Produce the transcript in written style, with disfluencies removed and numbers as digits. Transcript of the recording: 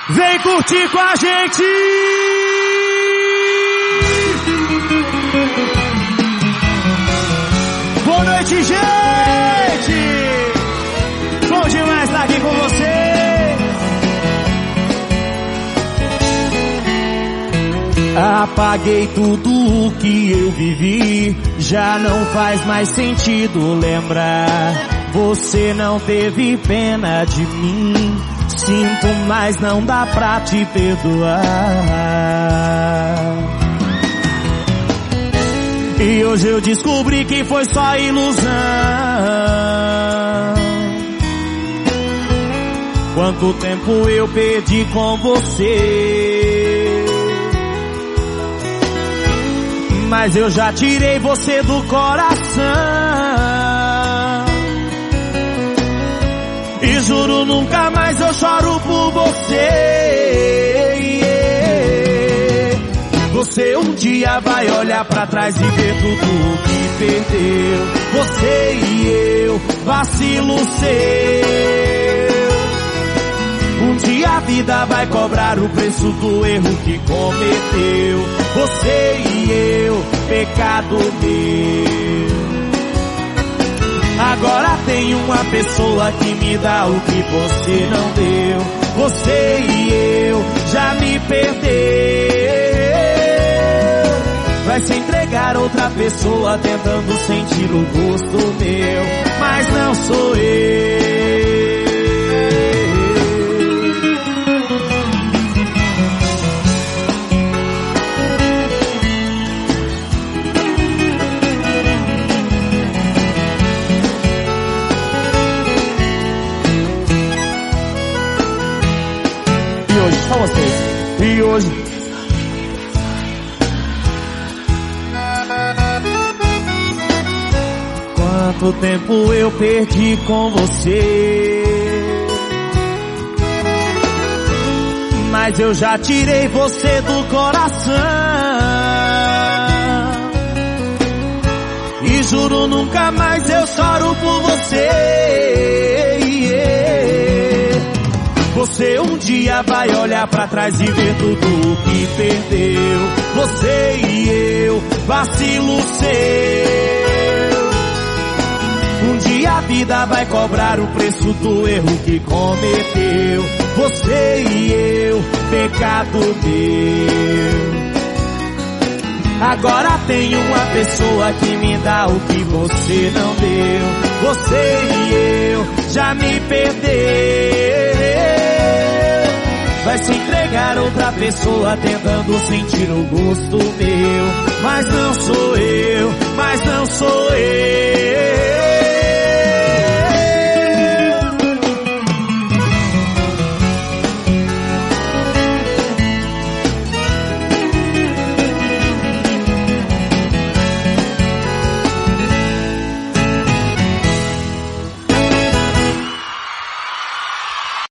Vem curtir com a gente! Boa noite, gente! Bom demais estar aqui com você! Apaguei tudo o que eu vivi, já não faz mais sentido lembrar. Você não teve pena de mim, sinto, mas não dá pra te perdoar. E hoje eu descobri que foi só ilusão. Quanto tempo eu perdi com você, mas eu já tirei você do coração. E juro nunca mais eu choro por você. Você um dia vai olhar pra trás e ver tudo que perdeu. Você e eu, vacilo seu. Um dia a vida vai cobrar o preço do erro que cometeu. Você e eu, pecado meu. Agora tem uma pessoa que me dá o que você não deu. Você e eu, já me perdeu. Vai se entregar a outra pessoa tentando sentir o gosto meu, mas não sou eu. Só vocês. E hoje quanto tempo eu perdi com você, mas eu já tirei você do coração. E juro nunca mais eu choro por você. Você um dia vai olhar pra trás e ver tudo o que perdeu. Você e eu, vacilo seu. Um dia a vida vai cobrar o preço do erro que cometeu. Você e eu, pecado meu. Agora tem uma pessoa que me dá o que você não deu. Você e eu, já me perdeu. Vai se entregar a outra pessoa tentando sentir o gosto meu, mas não sou eu.